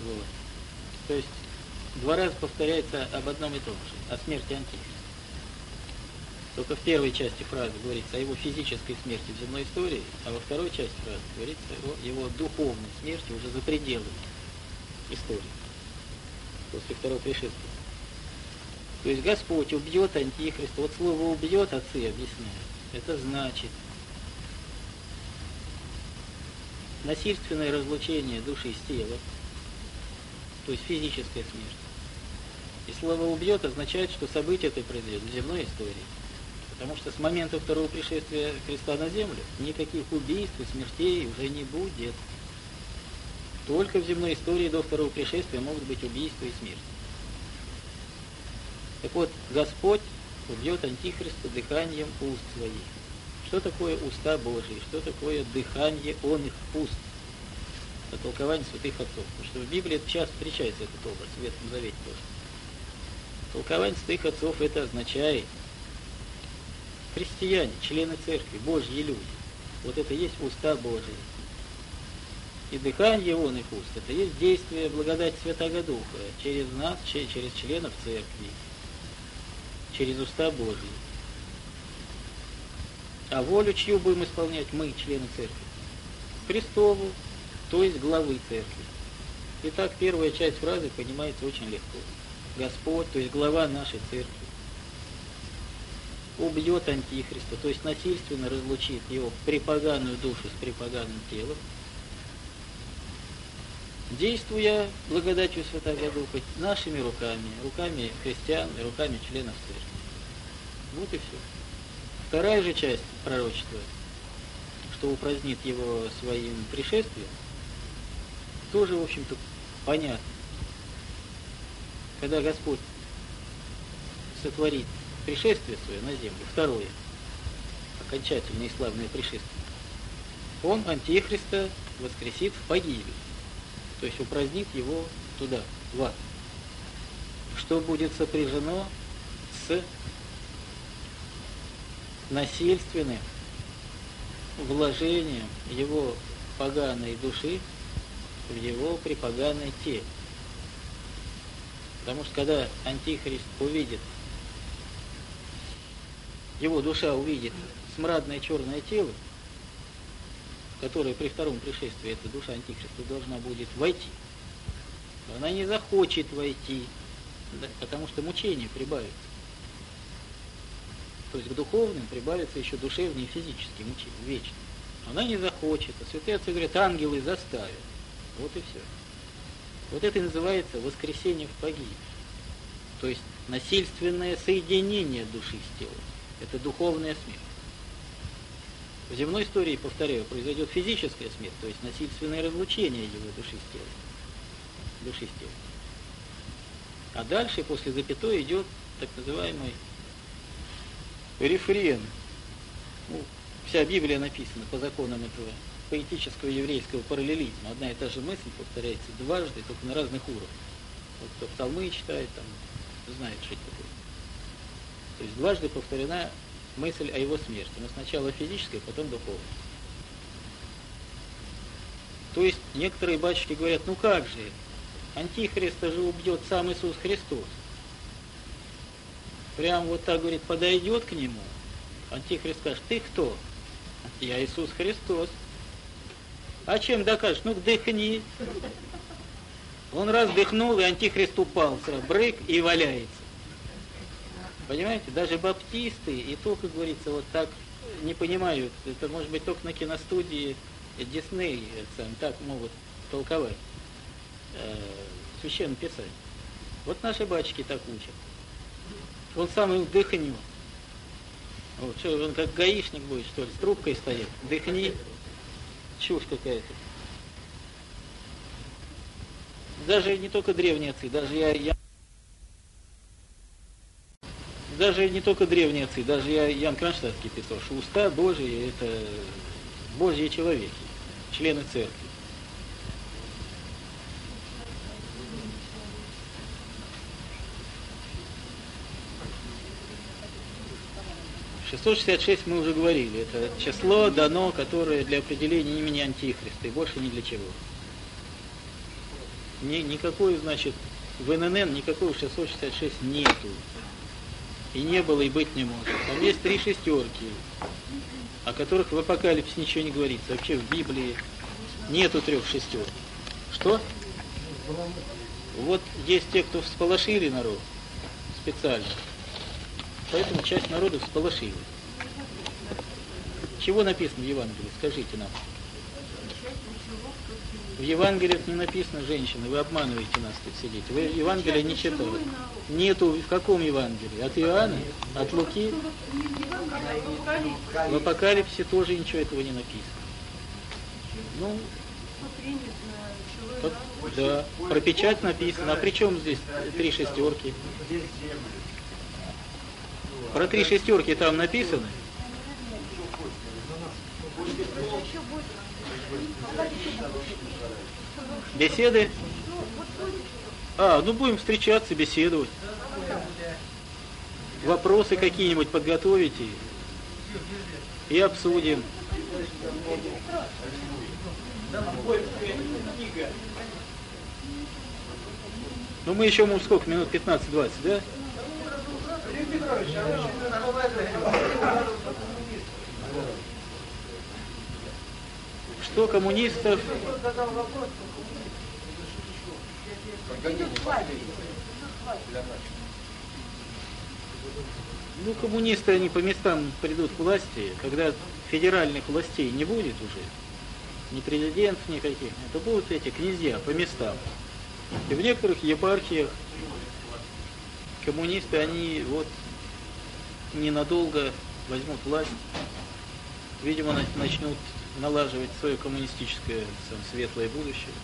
Вот. То есть два раза повторяется об одном и том же, о смерти Антихриста. Только в первой части фразы говорится о его физической смерти в земной истории, а во второй части фразы говорится о его духовной смерти уже за пределами истории, после второго пришествия. То есть Господь убьет Антихриста. Вот слово «убьет» отцы объясняют. Это значит насильственное разлучение души с телом, то есть физическая смерть. И слово «убьет» означает, что событие это произойдет в земной истории. Потому что с момента второго пришествия Христа на землю никаких убийств и смертей уже не будет. Только в земной истории до второго пришествия могут быть убийства и смерти. Так вот, Господь убьет Антихриста дыханием уст своих. Что такое уста Божьи? Что такое дыхание он их уст? Это толкование святых отцов. Потому что в Библии часто встречается этот образ, в Ветхом Завете тоже. Толкование святых отцов это означает христиане, члены церкви, Божьи люди. Вот это есть уста Божьи. И дыхание он их уст, это есть действие благодати Святаго Духа через нас, через членов церкви, через уста Божьи. А волю чью будем исполнять мы, члены церкви? Христову, то есть главы церкви. Итак, первая часть фразы понимается очень легко. Господь, то есть глава нашей церкви, убьет Антихриста, то есть насильственно разлучит его препоганую душу с препоганым телом, действуя благодатью Святаго Духа нашими руками, руками христиан и руками членов церкви. Вот и все. Вторая же часть пророчества, что упразднит его своим пришествием, тоже, в общем-то, понятно. Когда Господь сотворит пришествие свое на землю, второе, окончательное и славное пришествие, он Антихриста воскресит в погибель, то есть упразднит его туда, в ад, что будет сопряжено с насильственным вложением его поганой души в его препоганое тело. Потому что когда Антихрист увидит, его душа увидит смрадное черное тело, которое при втором пришествии, эта душа Антихриста должна будет войти. Она не захочет войти, потому что мучения прибавятся. То есть к духовным прибавятся еще душевные и физические мучения, вечные. Она не захочет, а святые отцы говорят, ангелы заставят. Вот и все. Вот это и называется воскресение в погибель. То есть насильственное соединение души с телом. Это духовная смерть. В земной истории, повторяю, произойдет физическая смерть, то есть насильственное разлучение его души с телом. Души с телом. А дальше, после запятой, идет так называемый рефрен. Вся Библия написана по законам этого поэтического еврейского параллелизма. Одна и та же мысль повторяется дважды, только на разных уровнях. Вот кто псалмы читает, там знает, что это такое. То есть дважды повторена мысль о его смерти. Но сначала физическая, потом духовная. То есть некоторые батюшки говорят, ну как же, Антихриста же убьет сам Иисус Христос. Прям вот так, говорит, подойдет к нему, Антихрист скажет, ты кто? Я Иисус Христос. А чем докажешь? Ну, вдохни. Он раз вдохнул, и Антихрист упал, сразу брык и валяется. Понимаете, даже баптисты, и то, как говорится, вот так не понимают, это может быть только на киностудии Дисней, так могут толковать священное писание. Вот наши батюшки так учат. Он сам им вдохнет. Вот, что, он как гаишник будет, что ли, с трубкой стоит. Дыхни. Чушь какая-то. Даже не только древние отцы, даже не только древние отцы, даже Ян Кронштадтский писал, что уста Божьи – это Божьи человеки, члены церкви. В 666 мы уже говорили, это число дано, которое для определения имени Антихриста, и больше ни для чего. никакой, значит, в ННН никакого 666 нету. И не было, и быть не может. Там есть 3 шестерки, о которых в Апокалипсисе ничего не говорится. Вообще в Библии нету 3 шестерок. Что? Вот есть те, кто всполошили народ специально. Поэтому часть народа всполошила. Чего написано в Евангелии? Скажите нам. В Евангелиях не написано женщины, вы обманываете нас тут сидите. Вы Евангелие не читали. Нету в каком Евангелии? От Иоанна? От Луки? В Апокалипсисе тоже ничего этого не написано. Ну, да, про печать написано. А при чем здесь 3 шестерки? Про 3 шестерки там написано? Беседы? Ну будем встречаться, беседовать. Вопросы какие-нибудь подготовите и обсудим. Ну мы еще, сколько, минут 15-20, да? Что коммунистов... Ну, коммунисты, они по местам придут к власти, когда федеральных властей не будет уже, ни президентов никаких, это будут эти князья по местам. И в некоторых епархиях коммунисты, они вот ненадолго возьмут власть, видимо, начнут налаживать свое коммунистическое светлое будущее.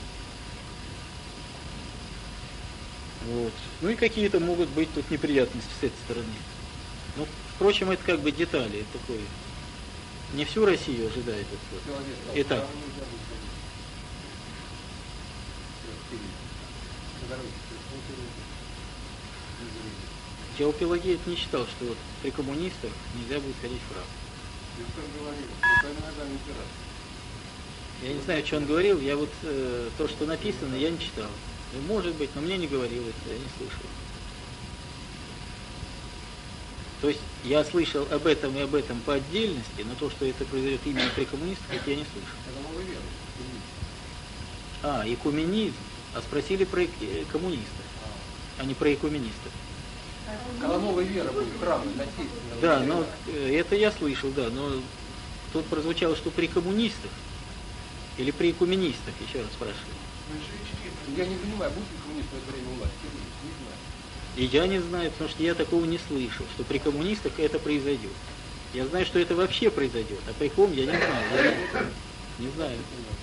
Вот. Ну и какие-то могут быть тут неприятности с этой стороны. Ну, впрочем, это как бы детали, это такое. Не всю Россию ожидает это. Итак. Теопилагеев не считал, что вот при коммунистах нельзя будет ходить в храм. Я не знаю, что он говорил, я вот то, что написано, я не читал. Может быть, но мне не говорил это, я не слышал. То есть я слышал об этом и об этом по отдельности, но то, что это произойдет именно при коммунистах, это я не слышал. Экуменизм. А спросили про коммунистов, а не про экуменистов. Когда новая вера будет, храмы, насильственно. Да, но это я слышал, да, но тут прозвучало, что при коммунистах или при экуменистах, еще раз спрашиваю. Я не понимаю, будет ли коммунист в это время власти? Не знаю. И я не знаю, потому что я такого не слышал, что при коммунистах это произойдет. Я знаю, что это вообще произойдет, а при ком я не знаю. Я не знаю.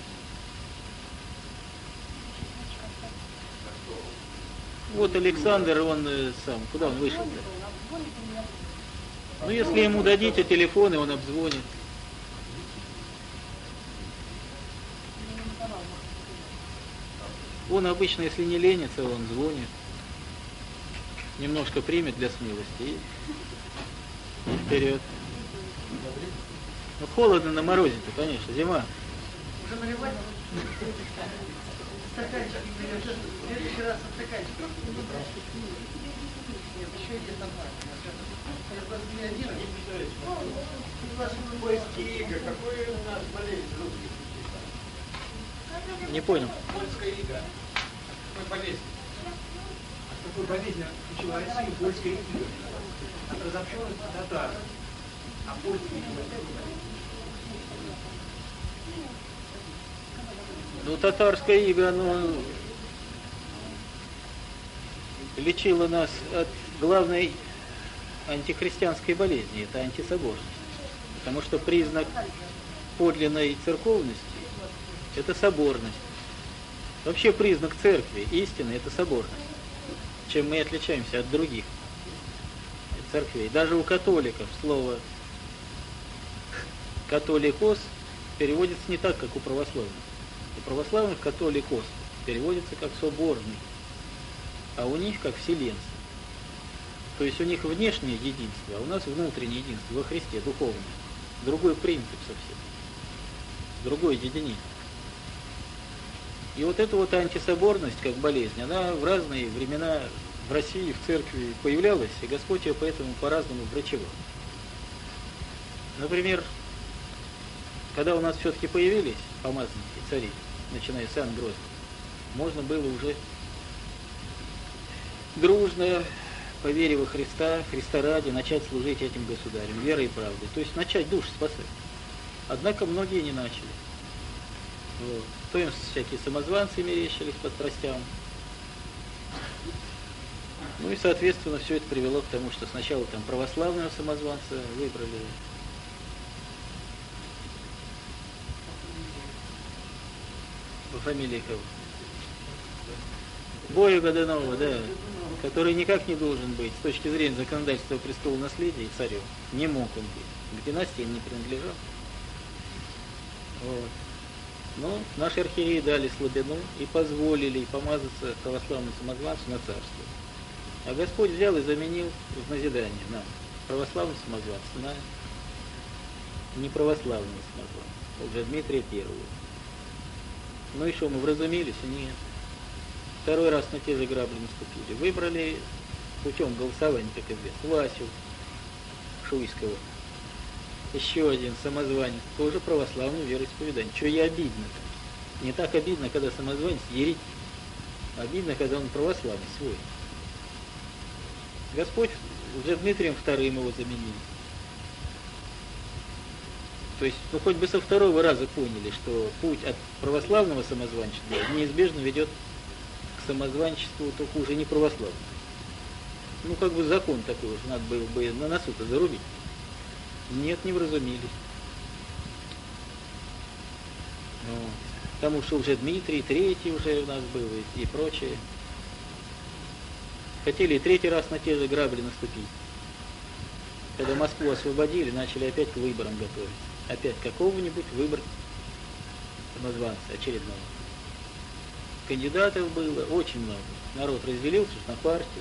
Вот Александр, он сам, куда он вышел-то? Ну, если ему дадите телефон, и он обзвонит. Он обычно, если не ленится, он звонит. Немножко примет для смелости и вперед. Ну, холодно на морозе-то, конечно, зима. Уже наливать? Стаканчик, в следующий раз стаканчик. Нет, еще есть нормально. Я 21. Польская ига, какой у нас болезнь русский? Не понял. Польская ига. Какой болезнь? От какой болезни отключила Россию польская ига? От разобщенности татар. А польская ига? Ну, татарская ига, оно лечила нас от главной антихристианской болезни, это антисоборность. Потому что признак подлинной церковности – это соборность. Вообще признак церкви, истины – это соборность. Чем мы отличаемся от других церквей. Даже у католиков слово «католикос» переводится не так, как у православных. У православных католикос переводится как соборный, а у них как вселенский. То есть у них внешнее единство, а у нас внутреннее единство во Христе, духовное. Другой принцип совсем, другое единение. И вот эта вот антисоборность, как болезнь, она в разные времена в России, в церкви появлялась, и Господь ее поэтому по-разному врачевал. Например, когда у нас все-таки появились помазанники, цари, начиная с Иоанна Грозного, можно было уже дружно, по вере во Христа, Христа ради, начать служить этим государям, верой и правдой. То есть начать душ спасать. Однако многие не начали. Вот. То им всякие самозванцы мерещились по страстям. Ну и, соответственно, все это привело к тому, что сначала там православного самозванца выбрали. По фамилии кого? Борю Годунова, да, который никак не должен быть с точки зрения законодательства престола наследия и царем. Не мог он быть. К династии не принадлежал. Вот. Но наши архиереи дали слабину и позволили помазаться православному самозванцу на царство. А Господь взял и заменил в назидание нам православный самозванец на неправославного самозванца, уже Дмитрия Первого. Ну и что, мы вразумились? Нет. Второй раз на те же грабли наступили. Выбрали путем голосования, как известно, Васю Шуйского. Еще один самозванец, тоже православное вероисповедание. Что и обидно-то. Не так обидно, когда самозванец еретик. Обидно, когда он православный свой. Господь уже Дмитрием Вторым его заменил. То есть, ну хоть бы со второго раза поняли, что путь от православного самозванчества неизбежно ведет к самозванчеству, только уже не православному. Ну как бы закон такой уже, надо было бы на носу-то зарубить. Нет, не вразумились. Вот. Потому что уже Дмитрий, третий уже у нас был и прочее. Хотели и третий раз на те же грабли наступить. Когда Москву освободили, начали опять к выборам готовить. Опять какого-нибудь выбор самозванца очередного. Кандидатов было очень много. Народ разделился на партии.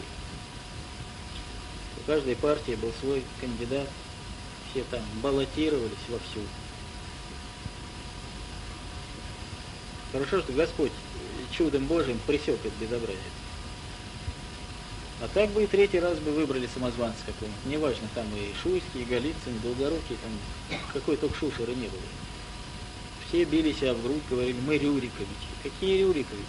У каждой партии был свой кандидат. Все там баллотировались вовсю. Хорошо, что Господь чудом Божьим пресек это безобразие. А так бы и третий раз бы выбрали самозванца какого-нибудь. Неважно, там и Шуйский, и Голицын, и Долгорукий, там какой только шушеры не было. Все били себя в грудь, говорили, мы Рюриковичи. Какие Рюриковичи?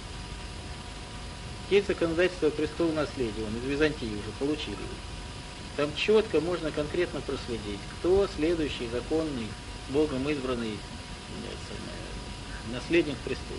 Есть законодательство престола наследия, он из Византии уже получили. Там четко можно конкретно проследить, кто следующий законный, Богом избранный наследник престола.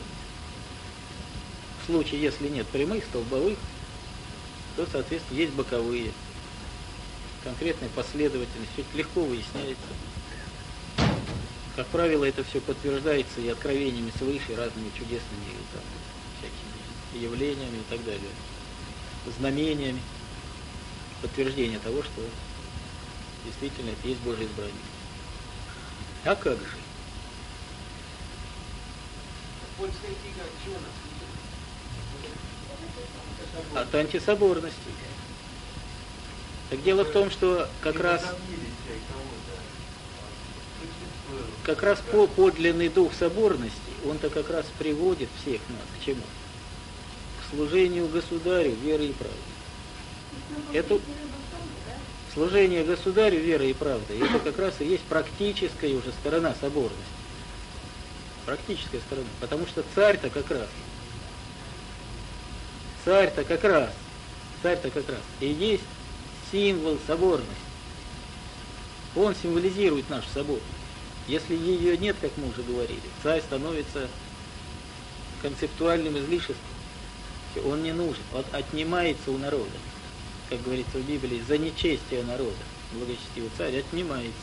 В случае, если нет прямых, столбовых, то, соответственно, есть боковые. Конкретная последовательность, ведь легко выясняется. Как правило, это все подтверждается и откровениями свыше, разными чудесными там, всякими явлениями и так далее. Знамениями. Подтверждение того, что действительно это есть Божье избрание. А как же? Польская книга чего нас? От антисоборности. Так дело в том, что как раз подлинный дух соборности, он-то как раз приводит всех нас к чему? К служению государю верой и правдой. Это служение государю верой и правдой, это как раз и есть практическая уже сторона соборности. Практическая сторона. Потому что царь-то как раз и есть символ соборности. Он символизирует нашу соборность. Если ее нет, как мы уже говорили, царь становится концептуальным излишеством. Он не нужен, он отнимается у народа. Как говорится в Библии, за нечестие народа благочестивый царь отнимается.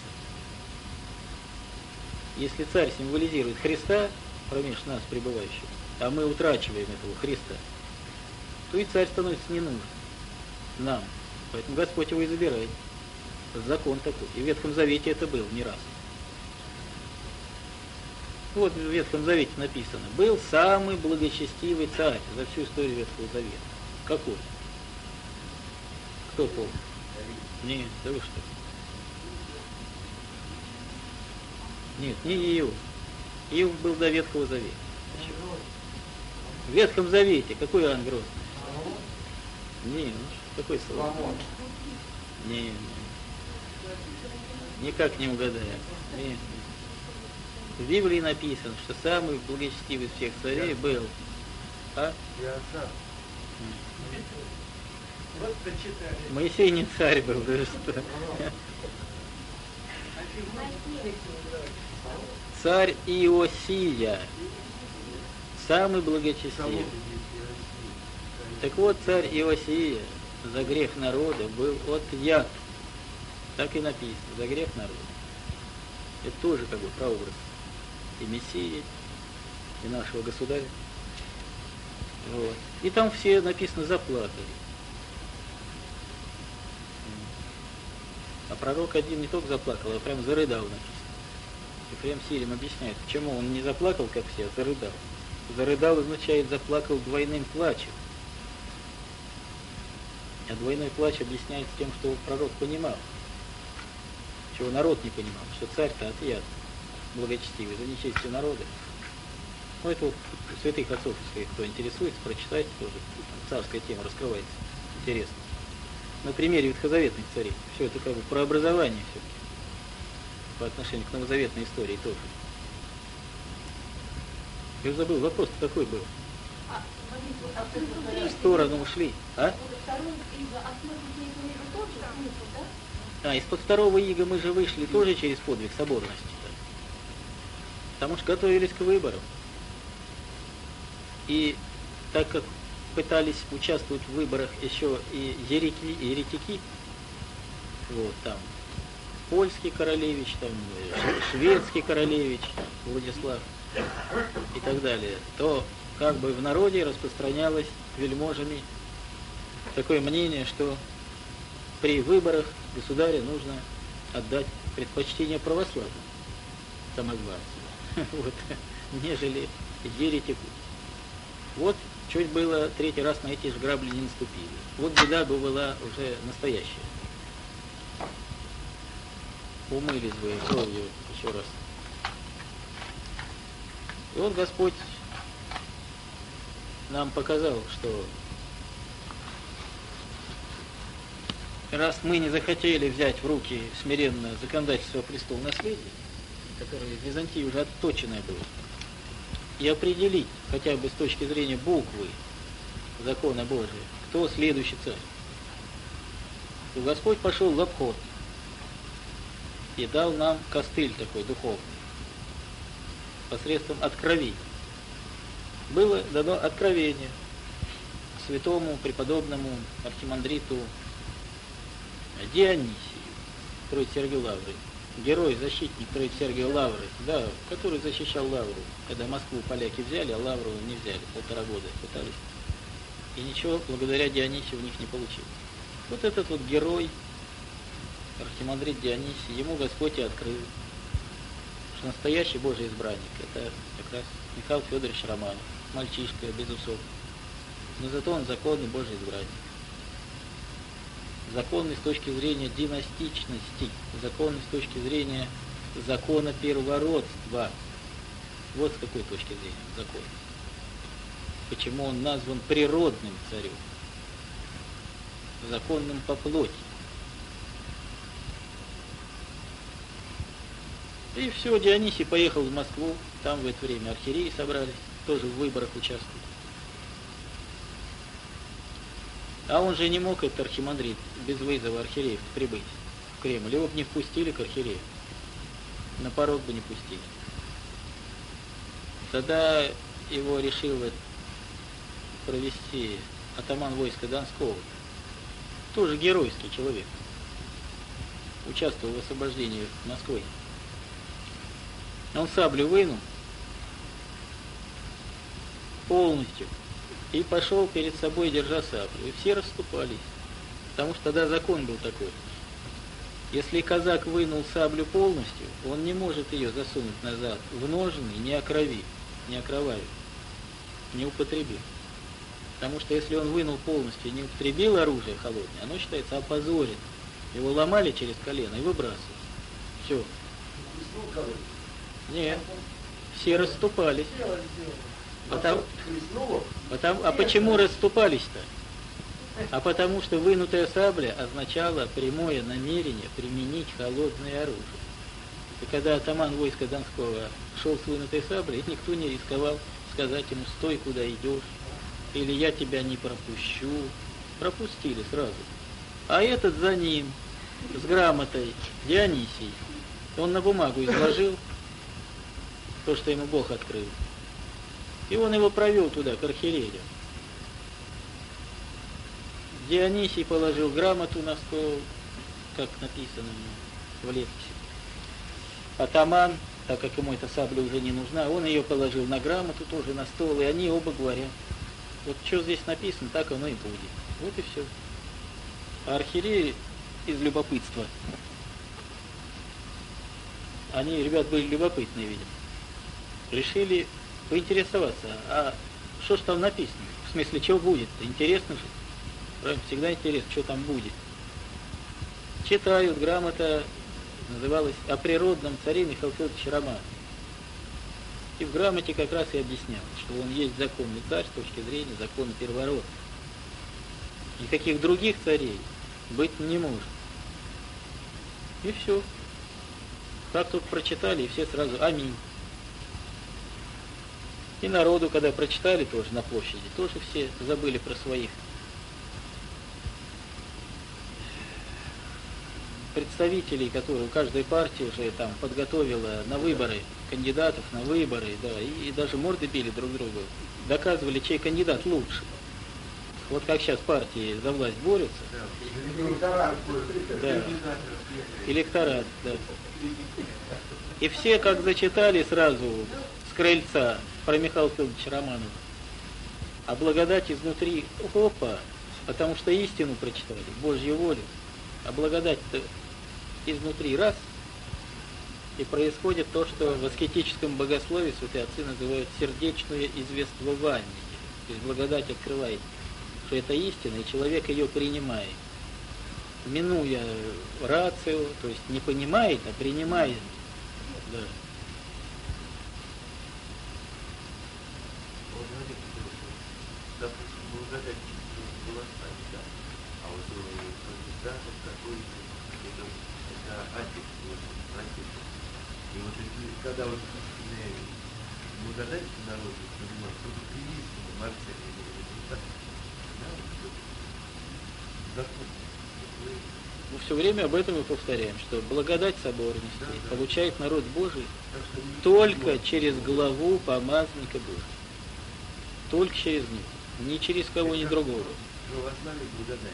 Если царь символизирует Христа, промеж нас пребывающих, а мы утрачиваем этого Христа, то и царь становится не нужен нам. Поэтому Господь его и забирает. Закон такой. И в Ветхом Завете это было не раз. Вот в Ветхом Завете написано, был самый благочестивый царь за всю историю Ветхого Завета. Какой? Кто помнит? Нет, да вы что? Нет, не Иов. Иов был до Ветхого Завета. В Ветхом Завете какой Иоанн Грозный? Не, ну какой Соломон? Не, никак не угадаю. Не. В Библии написано, что самый благочестивый из всех царей был. А? Вот прочитали. Моисей не царь был, да что? Царь Иосия, самый благочестивый. Так вот, царь Иосия за грех народа был отъят. Так и написано, за грех народа. Это тоже как бы прообраз и Мессии, и нашего государя. Вот. И там все написано заплакали. А пророк один не только заплакал, а прям зарыдал написано. Ефрем Сирим объясняет, почему он не заплакал, как все, а зарыдал. Зарыдал означает заплакал двойным плачем. А двойной плач объясняется тем, что пророк понимал, чего народ не понимал, что царь-то отъят, благочестивый, за нечестие народа. Ну, это вот святых отцов, если кто интересуется, прочитайте тоже. Царская тема раскрывается. Интересно. На примере ветхозаветных царей. Все это как бы про образование все-таки. По отношению к новозаветной истории тоже. Я забыл, вопрос какой был? В сторону ушли. А? Из-под второго ига мы же вышли тоже через подвиг соборности. Да? Потому что готовились к выборам. И так как пытались участвовать в выборах еще и еретики, вот там польский королевич, там шведский королевич Владислав и так далее, то как бы в народе распространялось вельможами такое мнение, что при выборах государя нужно отдать предпочтение православным самозванцам, вот, нежели еретику. Вот чуть было третий раз на эти же грабли не наступили. Вот беда бы была уже настоящая. Умылись бы кровью еще раз. И вот Господь нам показал, что раз мы не захотели взять в руки смиренно законодательство престола наследия, которое в Византии уже отточенное было, и определить, хотя бы с точки зрения буквы закона Божия, кто следующий царь, то Господь пошел в обход и дал нам костыль такой духовный посредством откровений. Было дано откровение святому преподобному архимандриту Дионисию, Троице Сергию Лавры, герой, защитник Троице Сергию Лавры, да, который защищал Лавру, когда Москву поляки взяли, а Лавру не взяли, 1,5 года пытались. И ничего благодаря Дионисию у них не получилось. Вот этот вот герой, архимандрит Дионисий, ему Господь и открыл, что настоящий Божий избранник — это как раз Михаил Федорович Романов, мальчишка, без усов. Но зато он законный Божий избранник. Законный с точки зрения династичности, законный с точки зрения закона первородства. Вот с какой точки зрения закон. Почему он назван природным царем, законным по плоти. И все, Дионисий поехал в Москву, там в это время архиереи собрались, тоже в выборах участвовать. А он же не мог, этот архимандрит, без вызова архиереев прибыть в Кремль. Его бы не впустили к архиерею. На порог бы не пустили. Тогда его решил провести атаман войска Донского. Тоже геройский человек. Участвовал в освобождении Москвы. Он саблю вынул полностью и пошел перед собой, держа саблю. И все расступались. Потому что тогда закон был такой. Если казак вынул саблю полностью, он не может ее засунуть назад в ножны, не окровив, не окровавив, не употребив. Потому что если он вынул полностью и не употребил оружие холодное, оно считается опозоренным. Его ломали через колено и выбрасывали. Все. Нет. Все расступались. А почему расступались-то? А потому что вынутая сабля означала прямое намерение применить холодное оружие. И когда атаман войска Донского шел с вынутой саблей, никто не рисковал сказать ему: стой, куда идешь, или я тебя не пропущу. Пропустили сразу. А этот за ним, с грамотой, Дионисий, он на бумагу изложил то, что ему Бог открыл. И он его провел туда, к архиерею. Дионисий положил грамоту на стол, как написано в летописи. Атаман, так как ему эта сабля уже не нужна, он ее положил на грамоту, тоже на стол, и они оба говорят: вот что здесь написано, так оно и будет. Вот и все. А архиереи из любопытства, они, ребят, были любопытные, видимо, решили поинтересоваться, а что ж там написано? В смысле, что будет? Интересно же. Правильно, всегда интересно, что там будет. Читают, грамота называлась «О природном царе Михаила Федоровича Романова». И в грамоте как раз и объяснял, что он есть законный царь с точки зрения закона первородного. Никаких других царей быть не может. И все. Как тут прочитали, и все сразу аминь. И народу, когда прочитали тоже на площади, тоже все забыли про своих представителей, которые каждая партия уже там подготовила на выборы, кандидатов на выборы, да, и даже морды били друг другу, доказывали, чей кандидат лучше. Вот как сейчас партии за власть борются. Да. Электорат, да. И все, как зачитали сразу с крыльца про Михаила Федоровича Романова, а благодать изнутри, опа, потому что истину прочитали, Божью волю, а благодать-то изнутри раз, и происходит то, что в аскетическом богословии святые отцы называют сердечное извествование. То есть благодать открывает, что это истина, и человек ее принимает, минуя рацию, то есть не понимает, а принимает. Да. И вот когда вот благодать народу понимают, то это единственное Марсель закон. Мы все время об этом и повторяем, что благодать соборности получает народ Божий только через главу помазанника Божия. Только через него, ни через кого, ни другого. Но в основе благодать.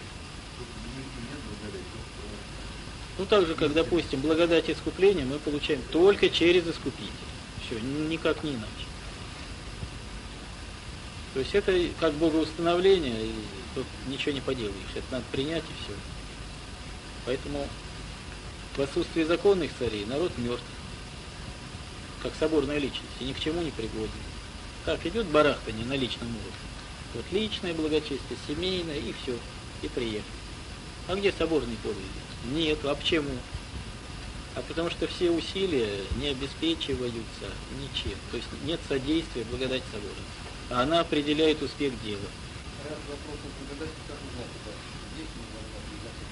Ну, так же, как, допустим, благодать искупления мы получаем только через Искупителя. Все, никак не иначе. То есть это как богоустановление, и тут ничего не поделаешь. Это надо принять, и все. Поэтому в отсутствии законных царей народ мертв, как соборная личность, и ни к чему не пригоден. Так, идет барахтание на личном уровне. Вот личное благочестие, семейное, и все, и приехал. А где соборный подвиг? Нет. А почему? А потому что все усилия не обеспечиваются ничем. То есть нет содействия благодати соборности. А она определяет успех дела. Раз вопрос о благодати, как узнать, это есть ли благодать?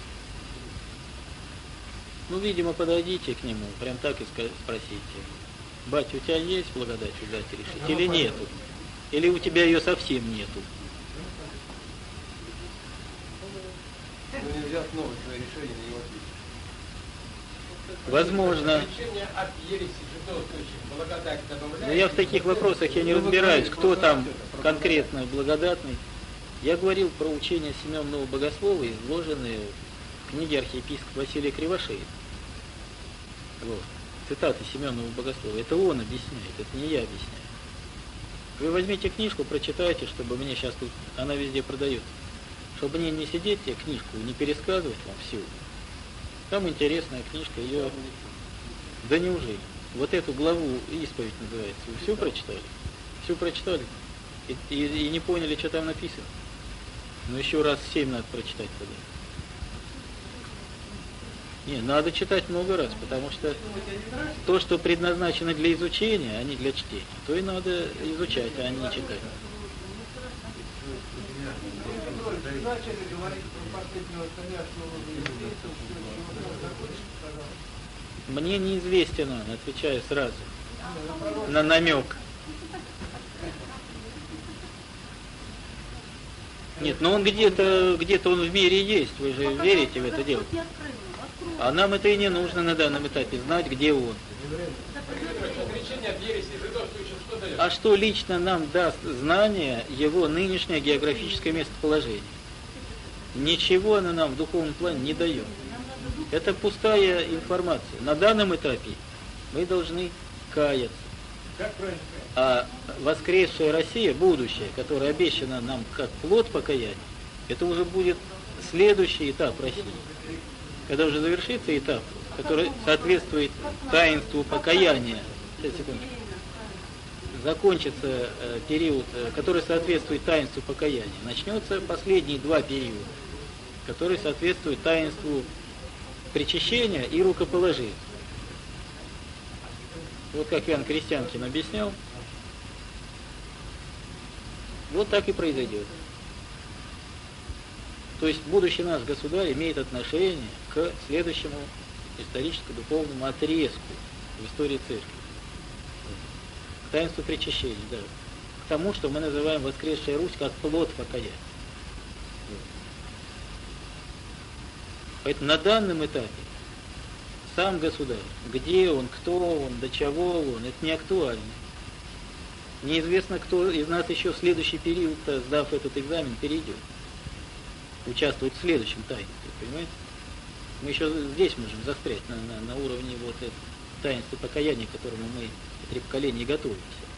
Ну, видимо, подойдите к нему, прям так и спросите. Батя, у тебя есть благодать взять и решить? Или нету? Или у тебя ее совсем нету? Ну, нельзя основывать свое решение на его ответе. Возможно. Решение от ереси же тоже очень благодать добавляет. Но я в таких вопросах я не разбираюсь, кто там конкретно благодатный. Я говорил про учения Семенного Богослова, изложенные в книге архиепископа Василия Кривошеева. Вот. Цитаты Семенного Богослова. Это он объясняет, это не я объясняю. Вы возьмите книжку, прочитайте, чтобы мне сейчас тут, она везде продается. Чтобы мне не сидеть, тебе книжку, не пересказывать вам всю. Там интересная книжка, ее... Да неужели? Вот эту главу «Исповедь» называется. Вы всю прочитали? Всю прочитали? И не поняли, что там написано? Ну еще раз 7 надо прочитать тогда. Не, надо читать много раз, потому что то, что предназначено для изучения, а не для чтения, то и надо изучать, а не читать. Начали говорить про последнего царя, что он еврейцев, все, закончится, пожалуйста. Мне неизвестен он, отвечаю сразу, на намек. Нет, но он где-то он в мире есть, вы же верите в это дело. А нам это и не нужно на данном этапе, знать, где он. А что лично нам даст знание его нынешнее географическое местоположение? Ничего оно нам в духовном плане не дает. Это пустая информация. На данном этапе мы должны каяться. Как правильно? А воскресшая Россия, будущее, которое обещано нам как плод покаяния, это уже будет следующий этап России. Когда уже завершится этап, который соответствует таинству покаяния. Сейчас, секундочку. Закончится период, который соответствует таинству покаяния. Начнется последние два периода, которые соответствуют таинству причащения и рукоположения. Вот как Иоанн Крестьянкин объяснял, вот так и произойдет. То есть будущий наш государь имеет отношение к следующему историческо-духовному отрезку в истории церкви. К таинству причащения, да. К тому, что мы называем воскресшая Русь как плод покаяния. Поэтому на данном этапе сам государь, где он, кто он, до чего он, это не актуально. Неизвестно, кто из нас еще в следующий период, сдав этот экзамен, перейдет. Участвовать в следующем таинстве, понимаете? Мы еще здесь можем застрять на уровне вот этого таинства покаяния, к которому мы 3 поколения готовимся.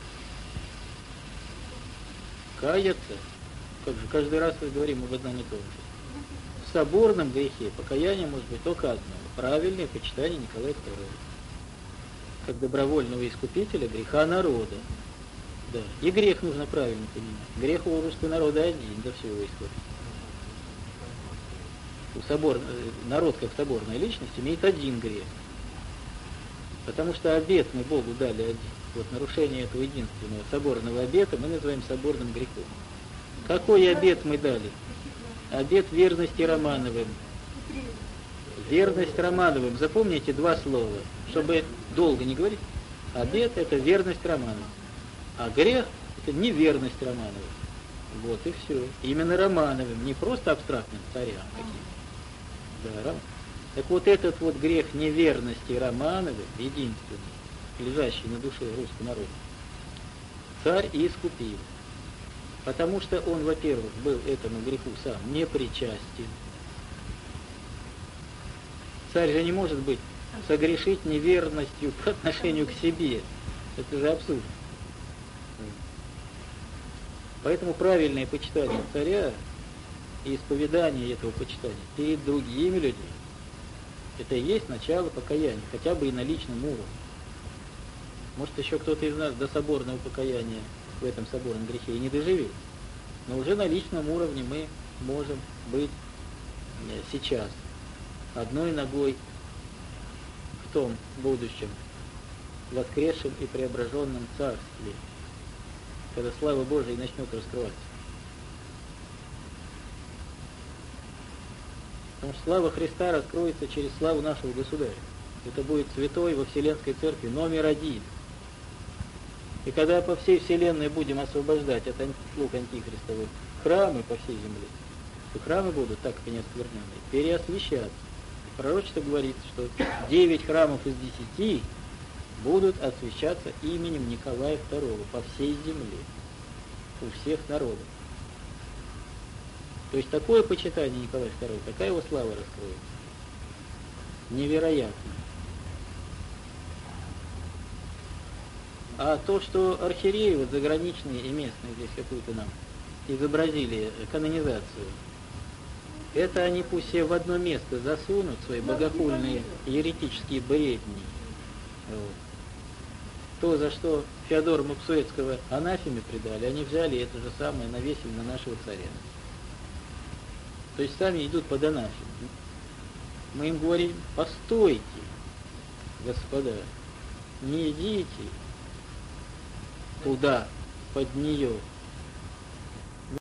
Каяться, как же каждый раз мы говорим об одном и том же. В соборном грехе покаяние может быть только одно. Правильное почитание Николая II. Как добровольного искупителя греха народа. Да. И грех нужно правильно понимать. Грех у русского народа один до всего исхода. Народ как соборная личность имеет один грех. Потому что обет мы Богу дали один. Вот нарушение этого единственного соборного обета мы называем соборным грехом. Какой обет мы дали? Обет верности Романовым. Верность Романовым. Запомните 2 слова, чтобы долго не говорить. Обет – это верность Романовым. А грех – это неверность Романовым. Вот и все. Именно Романовым, не просто абстрактным царям каким-то. Да, так вот этот вот грех неверности Романовым, единственный, лежащий на душе русского народа, царь и искупил. Потому что он, во-первых, был этому греху сам не причастен. Царь же не может быть согрешить неверностью по отношению к себе. Это же абсурд. Поэтому правильное почитание царя и исповедание этого почитания перед другими людьми, это и есть начало покаяния, хотя бы и на личном уровне. Может, еще кто-то из нас до соборного покаяния в этом соборном грехе и не доживет. Но уже на личном уровне мы можем быть сейчас одной ногой в том будущем воскресшем и преображенном царстве, когда слава Божия начнет раскрываться. Потому что слава Христа раскроется через славу нашего Государя. Это будет святой во Вселенской Церкви номер 1. И когда по всей Вселенной будем освобождать от слуг антихристовых храмы по всей земле, то храмы будут, так как они оскверненные, переосвящаться. Пророчество говорит, что 9 храмов из 10 будут освящаться именем Николая II по всей земле, у всех народов. То есть такое почитание Николая II, такая его слава раскроется. Невероятно. А то, что архиереи, вот заграничные и местные здесь какую-то нам изобразили канонизацию, это они пусть себе в одно место засунут свои богохульные еретические бредни. Вот. То, за что Феодора Мапсуэцкого анафеме предали, они взяли это же самое, навесили на нашего царя. То есть сами идут под анафему. Мы им говорим: постойте, господа, не идите туда, под нее,